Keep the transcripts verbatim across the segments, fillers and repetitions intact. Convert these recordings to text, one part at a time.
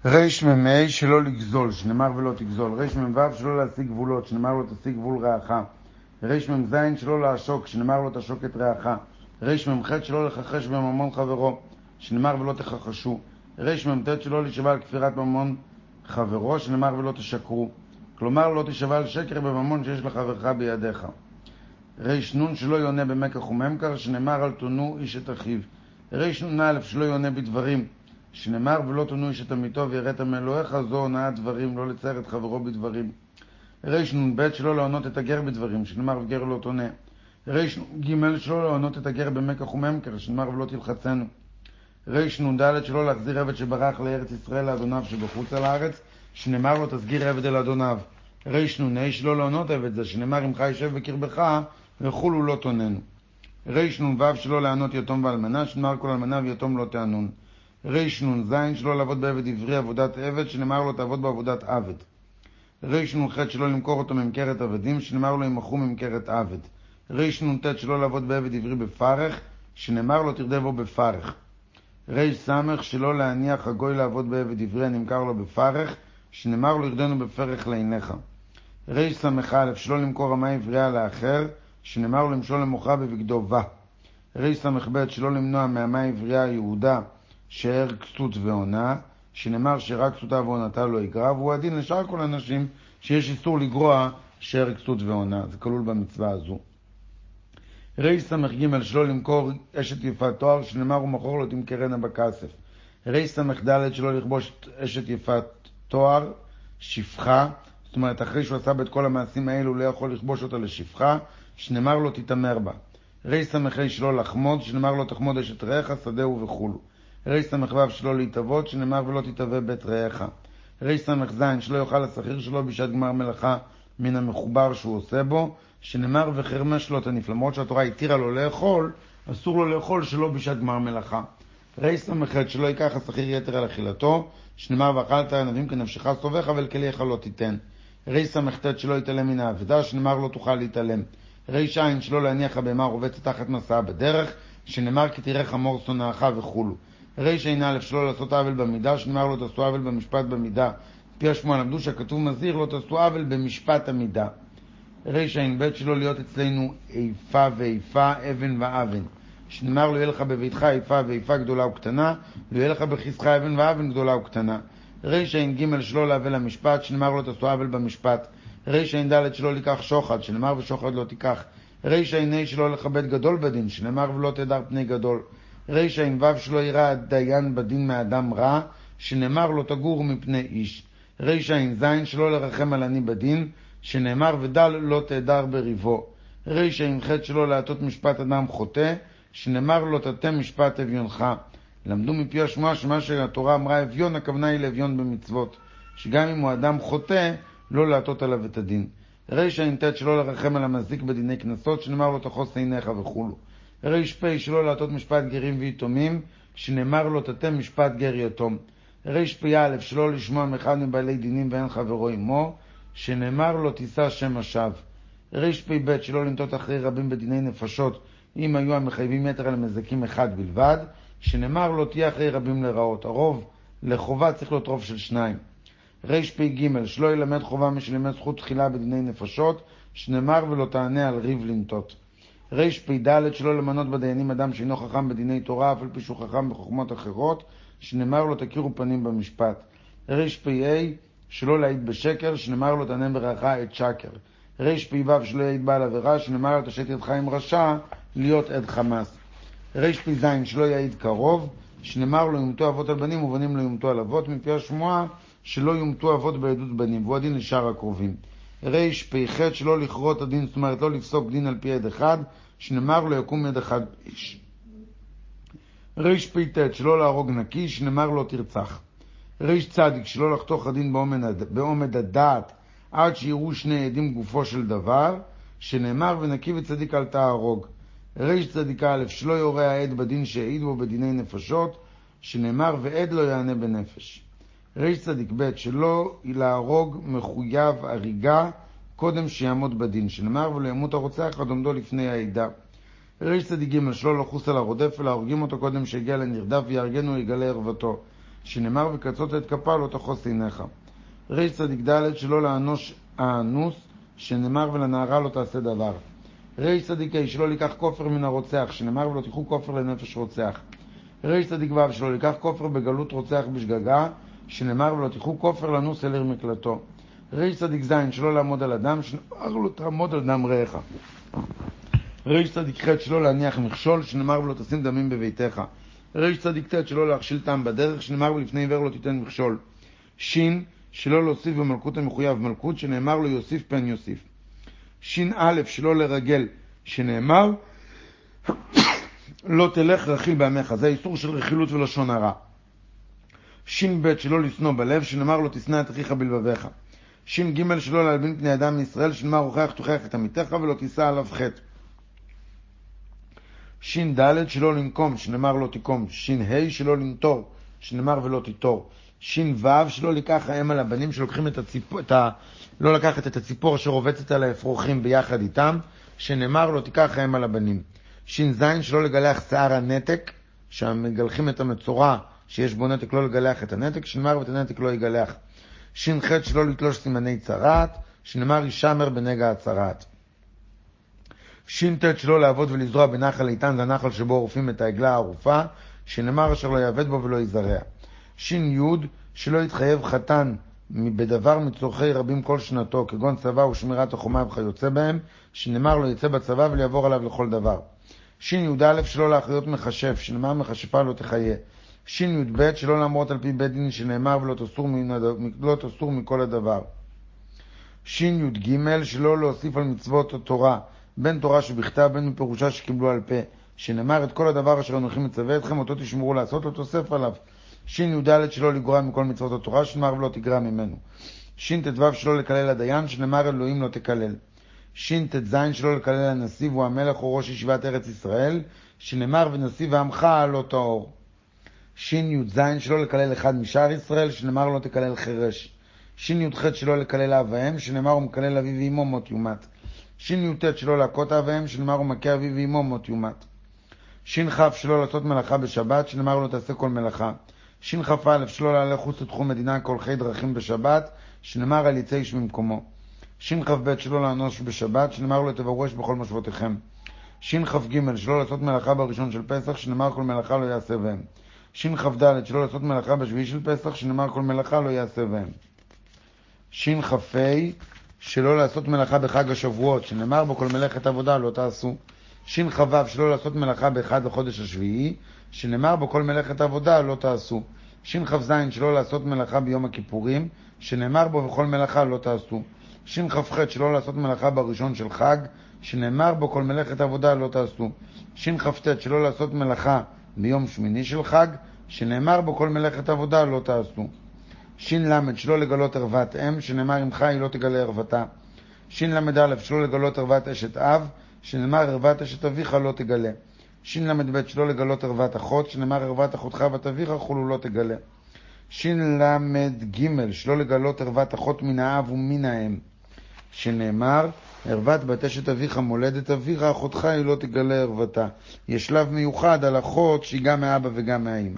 ריש ממי שלא לגזול, שנאמר ולא תגזול. ריש ממוו שלא להשיג גבולות, שנאמר לא תשיג גבול רעך. ריש ממזין שלא לעשוק, שנאמר לא תשוק את רעך. ריש ממחת שלא לחחש בממון חברו, שנאמר ולא תחחשו. ריש ממתת שלא להישבע על כפירת ממון חברו, שנאמר ולא תשקרו. כלומר לא תישבע על שקר בממון שיש לחברך בידיך. ריש נון שלא יונה במקח וממכר, שנאמר אל תונו איש את אחיו. ריש נון א' שלא יונה בדברים, שנאמר ולא תונו איש את עמיתו ויראת מאלוהיך, זו הונאה דברים, לא לצייר את חברו בדברים. ריש נון ב' שלא להונות את הגר בדברים, שנאמר וגר לא תונה. ריש נון ג' שלא להונות את הגר במקח וממכר, שנאמר ולא תלחצנו. ריש נון ד' שלא להחזיר עבד שברח לארץ ישראל לאדוניו שבחוץ על הארץ, שנאמר לו תסגיר עבד אל אדוניו. ריש נון ה' שלא להונות עבד זה, שנאמר עמך יישב בקרבך וכולו לא תוננו. ריש נון ו' שלא לענות יתום ואלמנה, שנאמר כל אלמנה ויתום לא תענון. ריש נון זין שלא לעבוד בעבד עברי עבודת עבד, שנאמר לו תעבוד בעבודת עבד. ריש נון ח' שלא למכור אותו ממכרת עבדים, שנאמר לו ימכרו ממכרת עבד. ריש נון ת' שלא לעבוד בעבד עברי בפרך, שנאמר לו תרדה בו בפרך. ריש סמך שלא להניח הגוי לעבוד בעבד עברי הנמכר לו בפרך, שנאמר לו ירדנו בפרך לעיניך. ריש סמך א' שלא למכור אמה עברייה לאחר, שנאמר לו למשול למוכרה בבגדו בה. ריש סמך ב' שלא למנוע מאמה עברייה יהודה שער כסות ועונה, שנאמר שרק כסותה ועונתה לא יגרע, והוא הדין לשאר כל אנשים שיש איסור לגרוע שער כסות ועונה, זה כלול במצווה הזו. ריש סמך ג' שלא למכור אשת יפת תואר, שנאמר הוא מכור לו תמכרנה בכסף. ריש סמך ד' שלא לכבוש אשת יפת תואר שפחה, זאת אומרת אחרי שהוא עשה בת כל המעשים האלו הוא לא יכול לכבוש אותה לשפחה, שנאמר לו תתאמר בה. ריש סמך ה' שלא לחמוד, שנאמר לו תחמוד אשת רעך שדהו וכולו. ריש סמך ו' שלא להתאבות, שנאמר ולא תתאבה בית רעך. ריש סמך ז' שלא יאכל השכיר שלו בשעת גמר מלאכה מן המחובר שהוא עושה בו, שנאמר וחרמש לא תניף, למרות שהתורה התירה לו לאכול, אסור לו לאכול שלא בשעת גמר מלאכה. ריש סמך ח' שלא ייקח השכיר יתר על אכילתו, שנאמר ואכלת ענבים כנפשך סובך אבל כליך לא תיתן. ריש סמך ט' שלא יתעלם מן האבדה, שנאמר לא תוכל להתעלם. ריש עין שלא להניח הבהמה רובצת תחת מסעה בדרך, שנאמר כי תראה חמור שונאך וכולו. ריש עין א' שלא לעשות עוול במידה, שנאמר לא תעשו עוול במשפט במידה. פי השמוע למדו שהכתוב מזהיר לא תעשו עוול במשפט המידה. ריש עין ב' שלא להיות אצלנו איפה ואיפה, אבן ואבן, שנאמר לא יהיה לך בביתך איפה ואיפה גדולה וקטנה, לא יהיה לך בכיסך אבן ואבן גדולה וקטנה. ריש עין ג' שלא לעוול למשפט, שנאמר לא תעשו עוול במשפט. ריש עין ד' שלא לקח שוחד, שנאמר ושוחד לא תיקח. ריש עין ה' שלא לכבד גדול בדין, שנאמר ולא תדר פני גדול. ריש עין ו' שלא יראה הדיין בדין מאדם רע, שנאמר לא תגור מפני איש. ריש עין ז' שלא לרחם על עני בדין, שנאמר ודל לא תדר בריבו. ריש עין ח' שלא להטות משפט אדם חוטא, שנאמר לא תטה משפט אביונך. למדו מפי השמועה שמה שהתורה אמרה אביון, הכוונה היא לאביון במצוות, שגם אם הוא אדם חוטא לא להטות עליו את הדין. ריש עין ת' שלא לרחם על המזיק בדיני כנסות, שנאמר לו תחוס עיניך וכולו. ריש פ' שלא להטות משפט גרים ויתומים, שנאמר לו תטה משפט גר יתום. ריש פ' א' שלא לשמוע מאחד מבעלי דינים ואין חברו עמו, שנאמר לו תישא שם השווא. ריש פ' ב' שלא לנטות אחרי רבים בדיני נפשות, אם היו המחייבים יתר על המזכים אחד בלבד, שנאמר לו תהיה אחרי רבים לרעות. הרוב לחובה צריך להיות רוב של שניים. ריש פ' ג' שלא ילמד חובה משלמד זכות תחילה בדיני נפשות, שנאמר ולא תענה על ריב לנטות. ריש פ' ד' שלא למנות בדיינים אדם שאינו חכם בדיני תורה, אף על פי שהוא חכם בחוכמות אחרות, שנאמר לו תכירו פנים במשפט. ריש פ' ה' שלא להעיד בשקר, שנאמר לו תענה ברכה את שקר. ריש פ' ו' שלא יעיד בעל עבירה, שנאמר לו תשת ידך עם רשע להיות עד חמאס. ריש פ' ז' שלא יעיד קרוב, שנאמר לו יומתו אבות על בנים ובנים לא יומתו על אבות, מפי השמועה שלא יומתו אבות בעדות בנים, והוא הדין לשאר הקרובים. ריש פ' ח' שלא לכרות הדין, זאת אומרת לא לפסוק דין על פי עד אחד, שנאמר לו יקום עד אחד איש. ריש פ' ת' שלא להרוג נקי, שנאמר לו תרצח. ריש צדיק שלא לחתוך הדין בעומד הדעת עד שיראו שני עדים גופו של דבר, שנאמר ונקי וצדיק אל תהרוג. ריש צדיק א' שלא יורה העד בדין שהעיד בו בדיני נפשות, שנאמר ועד לא יענה בנפש. ריש צדיק ב' שלא להרוג מחויב הריגה קודם שיעמוד בדין, שנאמר ולא ימות הרוצח עד עומדו לפני העדה. ריש צדיק ג' שלא לחוס על הרודף אלא הורגים אותו קודם שהגיע לנרדף ויארגנו יגלה ערוותו, שנאמר וקצות את כפה לא תחוס עיניך. ריש צדיק ד' שלא לאנוש האנוס, שנאמר ולנערה לא תעשה דבר. ריש צדיק ה' שלא לקח כופר מן הרוצח, שנאמר ולא תיקחו כופר לנפש רוצח. ריש צדיק ו' שלא לקח כופר בגלות רוצח בשגגה, שנאמר ולא תיקחו כופר לנוס אל עיר מקלטו. ריש צדיק ז' שלא לעמוד על אדם, שנאמר לא תעמוד על דם רעך. ריש צדיק ח' שלא להניח מכשול, שנאמר ולא תשים דמים בביתך. ריש צדיק ט' שלא להכשיל טעם בדרך, שנאמר ולפני עיוור לא תיתן מכשול. שין שלא להוסיף במלכות המחויב מלכות, שנאמר לו יוסיף פן יוסיף. שין א' שלא לרגל, שנאמר לא תלך רכיל בעמך, זה איסור של רכילות ולשון הרע. שין ב' שלא לשנוא בלב, שנאמר לא תשנא את אחיך בלבביך. שין ג' שלא להלבין פני אדם מישראל, שנאמר הוכח תוכיח את עמיתך ולא תישא עליו חטא. שין ד' שלא לנקום, שנאמר לא תקום. שין ה' שלא לנטור, שנאמר ולא תיטור. שין ו' שלא לקח האם על הבנים, שלוקחים את הציפור, את ה... לא לקחת את הציפור אשר רובצת על האפרוחים ביחד איתם, שנאמר לא תיקח האם על הבנים. שין ז' שלא לגלח שיער הנתק, שמגלחים את המצורע שיש בו נתק, לא לגלח את הנתק, שנאמר ואת הנתק לא יגלח. שין ח' שלא לתלוש סימני צרעת, שנאמר ישמר בנגע הצרעת. שין ת' שלא לעבוד ולזרוע בנחל איתן, זה הנחל שבו עורפים את העגלה הערופה, שנאמר אשר לא יעבד בו ולא יזרע. שין י' שלא יתחייב חתן בדבר מצורכי רבים כל שנתו, כגון צבא ושמירת החומה וכיוצא בהם, שנאמר לו יצא בצבא ולעבור עליו לכל דבר. שין י' שלא לאחריות מחשף, שנאמר מחשפה לא תחיה. שין י' ב' שלא לאמרות על פי בית דין, שנאמר ולא תסור, לא תסור מכל הדבר. שין י' ג' שלא להוסיף על מצוות התורה, בין תורה שבכתב בין מפירושה שקיבלו על פה, שנאמר את כל הדבר אשר אנוכי מצווה אתכם אותו תשמרו לעשות, לא תוסף עליו. שין י' שלא לגרוע מכל מצוות התורה, שנאמר ולא תגרע ממנו. שין ט"ו שלא לקלל הדיין, שנאמר אלוהים לא תקלל. שין ט"ז שלא לקלל הנשיא והוא המלך או ראש ישיבת ארץ ישראל, שנאמר ונשיא ועמך לא תאור. שין י"ז שלא לקלל אחד משאר ישראל, שנאמר לא תקלל חרש. שין י"ח שלא לקלל אביהם, שנאמר ומקלל אביו ואמו מות יומת. שין י"ט שלא להכות אביהם, שנאמר ומכה אביו ואמו מות יומת. שין כ' שלא לעשות מלאכה בשבת, שנאמר לא תעשה כל מלאכה. שין כ' א' שלא להלך חוץ לתחום מדינה כהולכי דרכים בשבת, שנאמר על יצא איש ממקומו. שין כ' ב' שלא לאנוש בשבת, שנאמר לו תברו אש בכל משבותיכם. שין כ' ג' שלא לעשות מלאכה בראשון של פסח, שנאמר כל מלאכה לא יעשה בהם. שין כ' ד' שלא לעשות מלאכה בשביעי של פסח, שנאמר כל מלאכה לא יעשה בהם. שין כ' שלא לעשות מלאכה בחג השבועות, שנאמר בו כל מלאכת עבודה לא תעשו. שין כ' ו' שלא לעשות מלאכה באחד לחודש השביעי, שנאמר בו כל מלאכת עבודה לא תעשו. שין כ' ז' שלא לעשות מלאכה ביום הכיפורים, שנאמר בו בכל מלאכה לא תעשו. שין כ' ח' שלא לעשות מלאכה בראשון של חג, שנאמר בו כל מלאכת עבודה לא תעשו. שין כ' ט' שלא לעשות מלאכה ביום שמיני של חג, שנאמר בו כל מלאכת עבודה לא תעשו. שין ל' שלא לגלות ערוות אם, שנאמר עמך היא לא תגלה ערוותה. שין ל' א' שלא לגלות ערוות אשת אב, שנאמר ערוות אשת אביך לא תגלה. שין ל' ב' שלא לגלות ערוות אחות, שנאמר ערוות אחותך ובת אביך כולו לא תגלה. שין ל' ג' שלא לגלות ערוות אחות מן האב ומן האם, שנאמר ערוות בת אשת אביך מולדת אביך אחותך היא לא תגלה ערוותה. יש שלב מיוחד על אחות שהיא גם מאבא וגם מהאמא.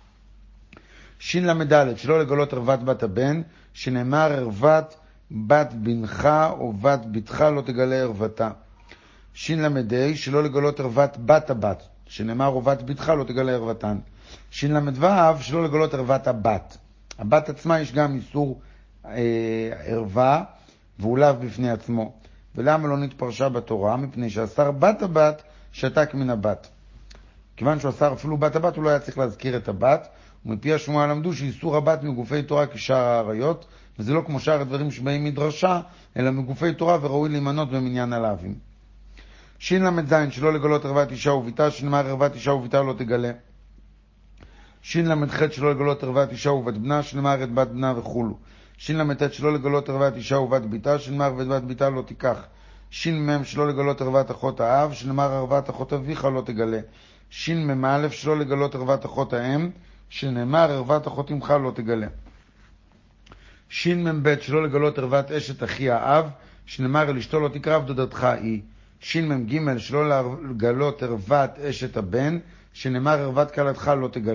שין ל' ד' שלא לגלות ערוות בת הבן, שנאמר ערוות בת בנך או בת בתך לא תגלה ערוותה. שין ל' ה' שלא לגלות ערוות בת הבת, שנאמר ובת בתך לא תגלה ערוותן. שין ל' ו' שלא לגלות ערוות הבת. הבת עצמה יש גם איסור אה, ערווה והוא לאו בפני עצמו. ולמה לא נתפרשה בתורה? מפני שאסר בת הבת שתק מן הבת. כיוון שהוא אסר אפילו בת הבת, הוא לא היה צריך להזכיר את הבת, ומפי השמועה למדו שאיסור הבת מגופי תורה כשאר העריות, וזה לא כמו שאר הדברים שבאים מדרשה, אלא מגופי תורה וראוי להימנות במניין הלאווים. שין ל' ז' שלא לגלות ערוות אישה וביתה, שנאמר ערוות אישה וביתה לא תגלה. שין ל' ח' שלא לגלות ערוות אישה ובת בנה, שנאמר את בת בנה וכולו. שין ל' ט' שלא לגלות ערוות אישה ובת ביתה, שנאמר ואת בת ביתה לא תיקח. שין מ' שלא לגלות ערוות אחות האב, שנאמר ערוות אחות אביך לא תגלה. שין מ' א' שלא לגלות ערוות אחות האם, שנאמר ערוות אחות אמך לא תגלה. שין מ' ב' שלא לגלות ערוות אשת אחי האב, שנאמר אל אשתו לא תקרב דודתך היא. שין מ' ג' שלא לגלות ערוות אשת הבן, שנאמר ערוות כלתך לא תגלה.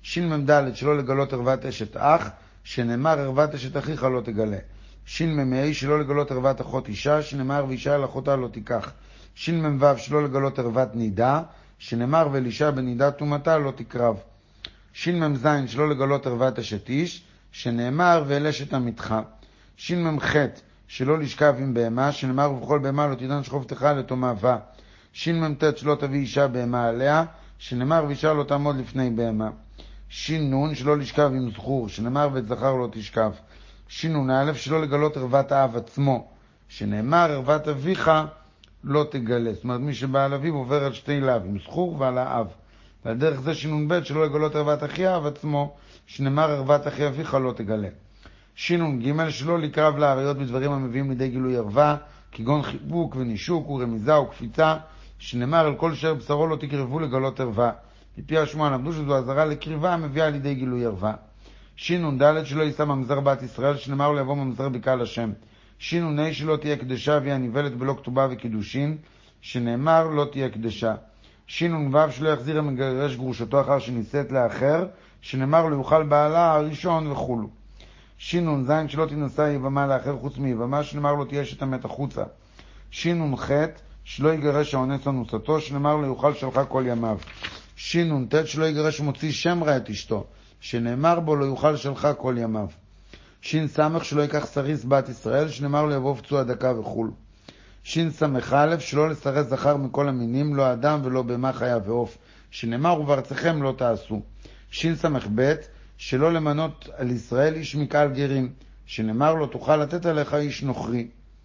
שין מ"ד שלא לגלות ערוות אשת אח, שנאמר ערוות אשת אחיך לא תגלה. שין מ"ה שלא לגלות ערוות אחות אישה, שנאמר ואישה אל אחותה לא תיקח. שין מ"ו שלא לגלות ערוות נידה, שנאמר ואלישע בנידה טומאתה לא תקרב. שין מ"ז שלא לגלות ערוות אשת איש, שנאמר ואל אשת עמיתך. שין מ"ח שלא לשכב עם בהמה, שנאמר ובכל בהמה לא תיתן שכבתך לתומהה. שין מ"ט שלא תביא אישה בהמה עליה, שנאמר ואישה לא תעמוד לפני בהמה. שין נון שלא לשכב עם זכור, שנאמר ואת זכר לא תשכב. שין נון א' שלא לגלות ערוות האב עצמו, שנאמר ערוות אביך לא תגלה. זאת אומרת, מי שבא על אביו עובר על שתי לאו, עם זכור ועל האב. ועל דרך זה שין נון ב' שלא לגלות ערוות אחי האב עצמו, שנאמר ערוות אחי אביך לא תגלה. שין נון ג' שלא לקרב לאריות בדברים המביאים לידי גילוי ערווה, כגון חיבוק ונישוק ורמיזה וקפיצה, שנאמר על כל שר בשרו לא תקרבו לגלות ערווה. מפי השמועה למדו שזו עזרה לקרבה המביאה לידי גילוי ערווה. שין נון ד' שלא יישא ממזר בת ישראל, שנאמר לו יבוא ממזר בקהל השם. שין נון ה' שלא תהיה קדשה והיא הניבלת בלא כתובה וקידושין, שנאמר לא תהיה קדשה. שין נון ו' שלא יחזיר המגרש גרושתו אחר שנישאת לאחר, שנאמר לו יוכל בעלה הראשון וכולו. שין נון ז' שלא תינשא יבמה לאחר חוץ מיבמה, שנאמר לו תהיה שתמת החוצה. שין נון ח' שלא יגרש האונס אנוסתו, שנאמר לו יוכל שלחה כל ימיו. שין נון ת' שלא יגרש מוציא שם רע את אשתו, שנאמר בו לא יוכל שלחה כל ימיו. שין סמך שלא ייקח סריס בת ישראל, שנאמר לו יבוא פצוע דקה וכול. שין סמך א' שלא לסרס זכר מכל המינים, לא אדם ולא בהמה חיה ועוף, שנאמר ובארצכם לא תעשו. שין סמך ב' שלא למנות על ישראל איש מקהל גרים, שנאמר לו תוכל לתת עליך איש נוכרי.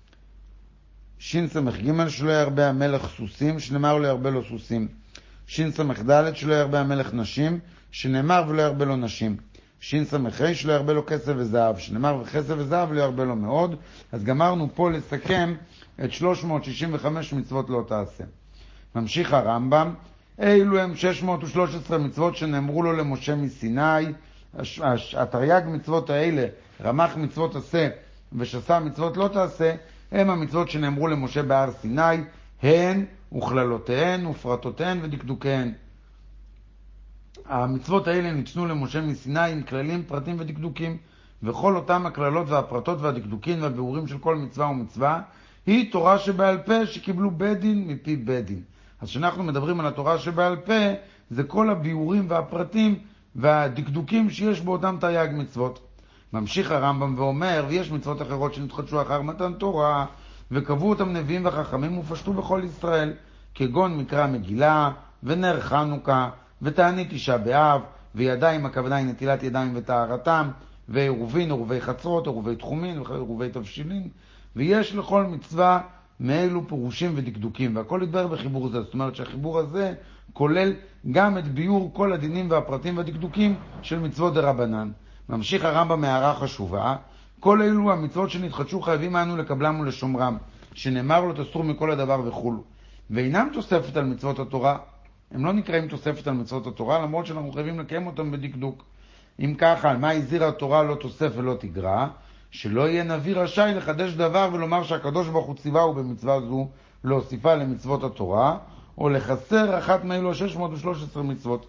שין סמך ג' שלא ירבה המלך סוסים, שנאמר לו ירבה לו סוסים. שין סמך ד' שלא ירבה המלך נשים, שנאמר ולא ירבה לו נשים. שין סמך ה' שלא ירבה לו כסף וזהב, שנאמר וכסף וזהב לא ירבה לו מאוד. אז גמרנו פה לסכם את שלוש מאות שישים וחמש מצוות לא תעשה. ממשיך הרמב"ם, אילו הם שש מאות ושלוש עשרה מצוות שנאמרו לו למשה מסיני. התרי"ג מצוות האלה, רמ"ח מצוות עשה ושס"ה מצוות לא תעשה, הם המצוות שנאמרו למשה בהר סיני, הן וכללותיהן ופרטותיהן ודקדוקיהן. המצוות האלה ניתנו למשה מסיני עם כללים, פרטים ודקדוקים, וכל אותם הכללות והפרטות והדקדוקים והביאורים של כל מצווה ומצווה היא תורה שבעל פה שקיבלו בית דין מפי בית דין. אז כשאנחנו מדברים על התורה שבעל פה, זה כל הביאורים והפרטים והדקדוקים שיש באותם תרי"ג מצוות. ממשיך הרמב"ם ואומר, ויש מצוות אחרות שנתחדשו אחר מתן תורה, וקבעו אותם נביאים וחכמים ופשטו בכל ישראל, כגון מקרא מגילה, ונר חנוכה, ותענית תשעה באב, וידיים, הכוונה היא נטילת ידיים וטהרתם, ועירובין, עירובי חצרות, עירובי תחומין, ועירובי תבשילין, ויש לכל מצווה מאלו פירושים ודקדוקים, והכל יתברר בחיבור הזה. זאת אומרת שהחיבור הזה כולל גם את ביור כל הדינים והפרטים והדקדוקים של מצוות דרבנן. ממשיך הרמב"ם מהערה חשובה, כל אלו המצוות שנתחדשו חייבים אנו לקבלם ולשומרם, שנאמר לו תסור מכל הדבר וכולו, ואינם תוספת על מצוות התורה. הם לא נקראים תוספת על מצוות התורה, למרות שאנחנו חייבים לקיים אותם בדקדוק. אם ככה, על מה הזהירה התורה לא תוסף ולא תגרע? שלא יהיה נביא רשאי לחדש דבר ולומר שהקדוש ברוך הוא ציווהו במצווה זו להוסיפה למצוות התורה, או לחסר אחת מאלו שש מאות ושלוש עשרה מצוות.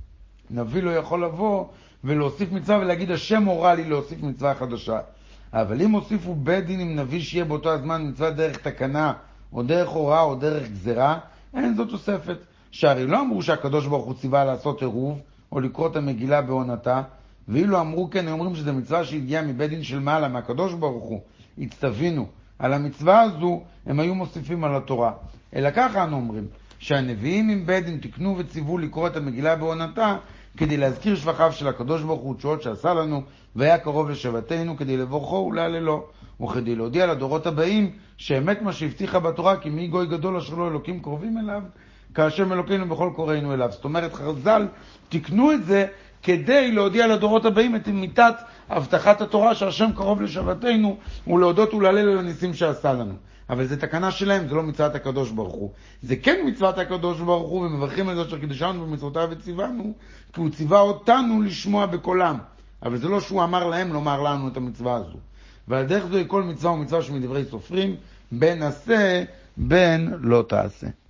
נביא לא יכול לבוא ולהוסיף מצווה ולהגיד השם הורה לי להוסיף מצווה חדשה. אבל אם הוסיפו בית דין עם נביא שיהיה באותו הזמן מצווה דרך תקנה או דרך הוראה או דרך גזרה, אין זו תוספת. שהרי לא אמרו שהקדוש ברוך הוא ציווה לעשות עירוב או לקרוא את המגילה בעונתה, ואילו אמרו כן, אומרים שזה מצווה שהגיעה מבית דין של מעלה, מהקדוש ברוך הוא, הצטווינו על המצווה הזו, הם היו מוסיפים על התורה. אלא ככה אנו אומרים, שהנביאים עם בית דין תקנו וציוו לקרוא את המגילה בעונתה, כדי להזכיר שבחיו של הקדוש ברוך הוא תשועות שעשה לנו, והיה קרוב לשבתנו, כדי לברכו ולהללו, וכדי להודיע לדורות הבאים, שאמת מה שהבטיחה בתורה, כי מי גוי גדול אשר לא אלוקים קרובים אליו, כאשר אלוקינו בכל קוראינו אליו. זאת אומרת, חז"ל תקנו את זה כדי להודיע לדורות הבאים את מיתת הבטחת התורה שהשם קרוב לשבתנו, ולהודות ולהלל על הניסים שעשה לנו. אבל זה תקנה שלהם, זה לא מצוות הקדוש ברוך הוא. זה כן מצוות הקדוש ברוך הוא, ומברכים על זה אשר קידשנו במצוותיו וציוונו, כי הוא ציווה אותנו לשמוע בקולם. אבל זה לא שהוא אמר להם לומר לנו את המצווה הזו. ועל דרך זו כל מצווה ומצווה שמדברי סופרים, בין עשה בין לא תעשה.